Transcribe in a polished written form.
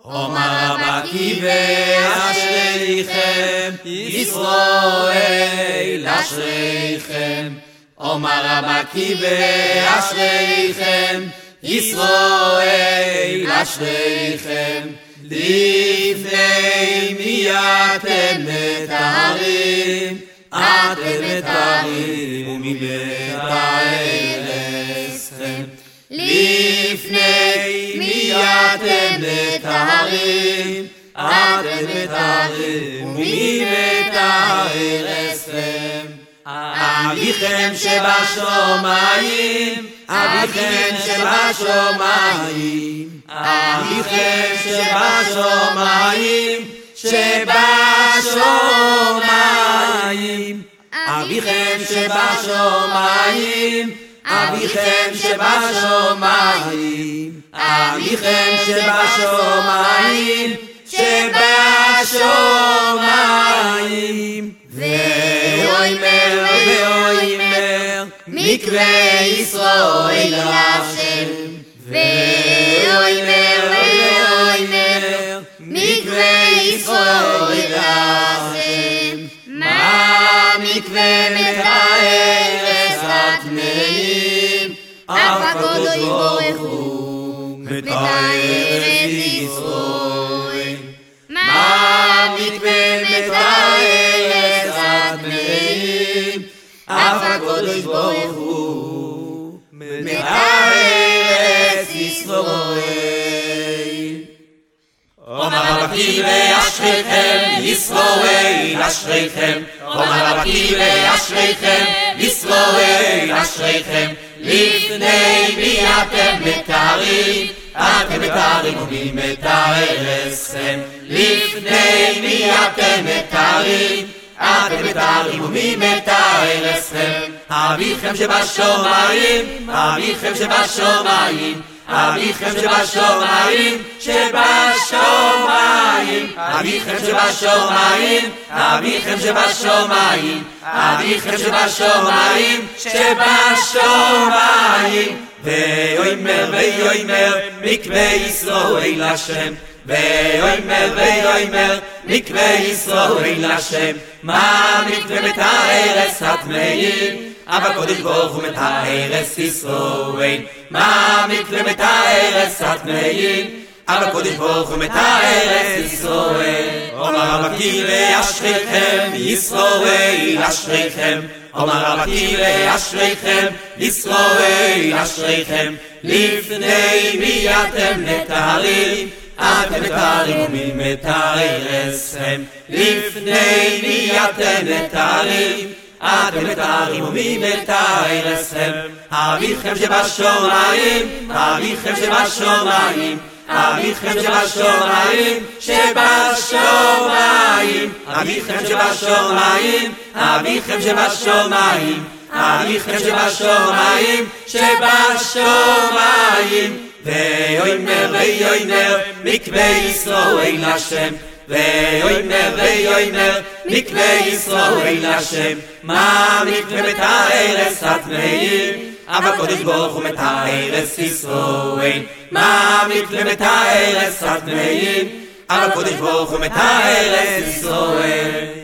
אומר רב עקיבא אשריכם ישראל אשריכם אומר רב עקיבא אשריכם ישראל אשריכם לפני מי אתם מטהרים אתם מטהרים ומבית ארצכם לפני מי אתם מטהרים אתם מטהרים ומבית ארצכם אביכם שבשמיים אביכם שבשמיים אביכם שבשמיים שבשמיים אביכם שבשמיים אביכם שבשמיים אביכם שבשמיים שבשמיים ואומר מקווה ישראל השם ואומר מקווה ישראל השם מה מקווה מטהר הטמאים אף הקדוש ברוך הוא מטהר את ישראל מה מקווה מטהר הטמאים אף הקדוש ברוך הוא מטהר את ישראל אומר רב עקיבא אשריכם ישראל אשריכם אומר רב עקיבא אשריכם ישראל אשריכם לפני מי אתם מטהרים אתם מטהרים ומי מטהר אתכם לפני מי אתם מטהרים אתם מטהרים ומי מטהר אתכם אביכם שבשמיים אביכם שבשמיים אביכם שבשמיים שבשמיים אביכם שבשמיים אביכם שבשמיים אביכם שבשמיים שבשמיים ואומר מקווה ישראל השם ואומר מקווה ישראל השם מה מקווה מטהר את הטמאים אבל הקדוש ברוך הוא מטהר את ישראל מה מקווה מטהר את הטמאים אבל הקדוש ברוך הוא מטהר את ישראל אומר רב עקיבא אשריכם ישראל אשריכם אומר רב עקיבא אשריכם ישראל אשריכם לפני מי אתם מטהרים אתם מטהרים ומי מטהר אתכם לפני מי אתם מטהרים אתם מטהרים ומי מטהר אתכם אביכם שבשמיים אביכם שבשמיים אביכם שבשמיים שבשמיים אביכם שבשמיים אביכם שבשמיים אביכם שבשמיים שבשמיים ואומר מקווה ישראל השם ואומר מקווה ישראל השם מה מקווה מטהר את הטמאים אבל הקדוש ברוך הוא מטהר את ישראל מה מקווה מטהר את הטמאים אבל הקדוש ברוך הוא מטהר את ישראל